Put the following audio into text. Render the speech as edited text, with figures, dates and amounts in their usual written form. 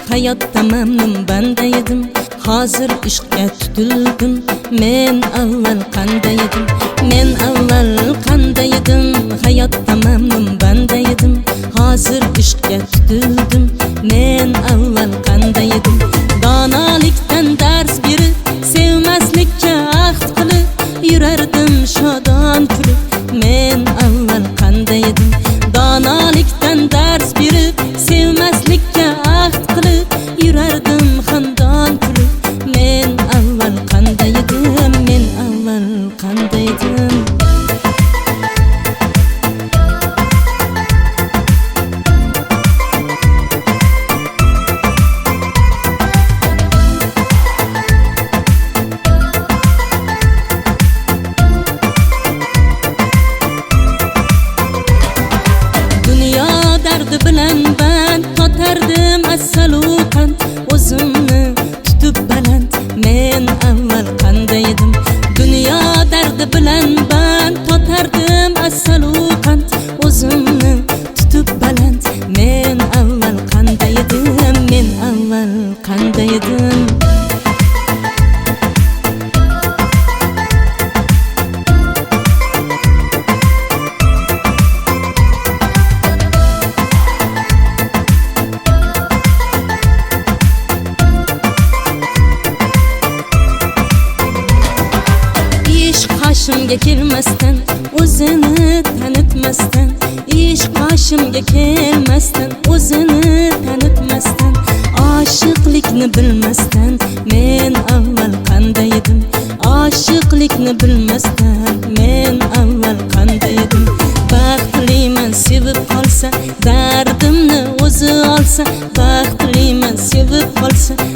hayotda mamnun banda edim. Hozir ishqqa tutildim. Men avval qanday edim? Men avval qanday edim? Hayotda mamnun banda edim. Hozir ishqqa tutildim. Men avval qanday edim? Donolikdan dars berib, sevmaslikka ahd qilib yurardim shodon kulib. Men avval qanday edim? Donolikdan dars berib, sevmaslikka ahd qilib yurardim xandon kulib. Men avval qanday edim? Men avval qanday edim? Bilan ben totardim assaluqan o'zimni tutib baland. Men avval qanday edim? Dunyo dardi bilan ben totardim assaluqan o'zimni tutib baland. Men avval qanday edim? Men avval qanday edim? Qoshimga kelmasdan, o'zini tanitmasdan, ish qoshimga kelmasdan, o'zini tanitmasdan, oshiqlikni bilmasdan, men avval qanday edim? Oshiqlikni bilmasdan, men avval qanday edim? Baxtliman sevib qolsa, dardimni o'zi olsa, baxtliman sevib qolsa,